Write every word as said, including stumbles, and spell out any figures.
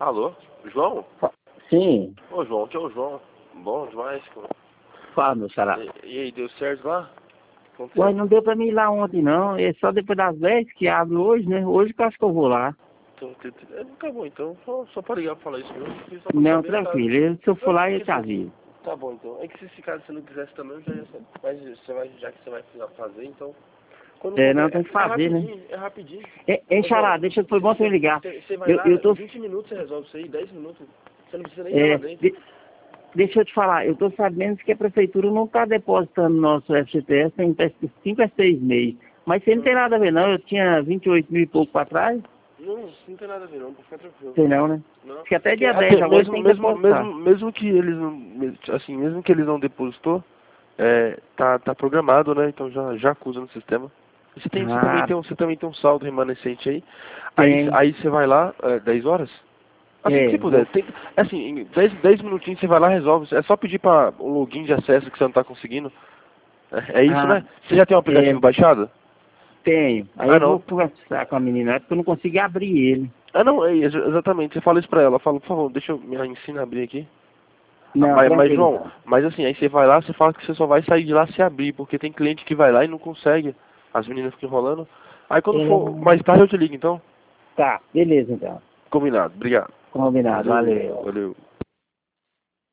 Alô? João? Sim. Ô, João, aqui é o João. Bom demais. Fala, meu xará. E, e aí, deu certo lá? Ué, não deu pra mim ir lá ontem, não. É só depois das dez que abre hoje, né? Hoje que eu acho que eu vou lá. Então, te- te- é, tá bom, então. Só, só pra ligar pra falar isso mesmo. porque Só pra Não, saber, tranquilo. caso... Eu- Se eu for Não, lá, eu porque te se- aviso. Tá bom, então. É que se esse caso você não quisesse também, eu já ia saber. Mas você vai, já que você vai precisar fazer, então... Quando É, puder, não, tem que é, é fazer, né? rapidinho, é rapidinho. É, é Ô, João, xará, deixa, foi bom você me ligar. você você vai Eu, lá, eu tô... vinte minutos você resolve isso aí, dez minutos. Você não precisa nem ir lá É, dentro. de- deixa eu te falar. Eu tô sabendo que a prefeitura não tá depositando nosso F G T S em cinco a seis meses. Mas isso aí não tem nada a ver, não. Eu tinha vinte e oito mil e pouco pra trás. Não, isso não tem nada a ver não, pode ficar tranquilo. Sei não, né? Não. Acho que até Porque dia dez até agora mesmo, tem que mesmo, depositar. mesmo, mesmo que eles não, me- assim, mesmo que eles não depositou, é, tá, tá programado, né? Então já, já acusa no sistema. E Você, tem, você, também Ah, tem um, você também tem um saldo remanescente aí. Aí, tem. aí você vai lá, é, dez horas? Assim que É, você puder. vou... Tem, assim, em dez, dez minutinhos você vai lá e resolve. É só pedir para o login de acesso que você não tá conseguindo. É, é isso, Ah, né? Você já tem o é, aplicativo baixado? tenho. Aí Ah, eu não. vou conversar com a menina, porque eu não consegui abrir ele. Ah, não, é, ex- exatamente. Você fala isso pra ela. Fala, por favor, deixa eu me ensinar a abrir aqui. Ah, Não, Mas, mas, tranquilo João, então. mas assim, aí você vai lá, você fala que você só vai sair de lá se abrir, porque tem cliente que vai lá e não consegue. As meninas ficam enrolando. Aí quando for É, mais tarde eu te ligo, então. tá, beleza então. Combinado. Obrigado. Combinado, Valeu, valeu. valeu.